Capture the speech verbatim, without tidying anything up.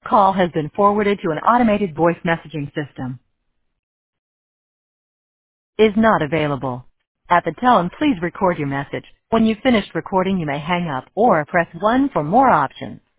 call has been forwarded to an automated voice messaging system. Is not available. At the tone, please record your message. When you've finished recording, you may hang up or press one for more options.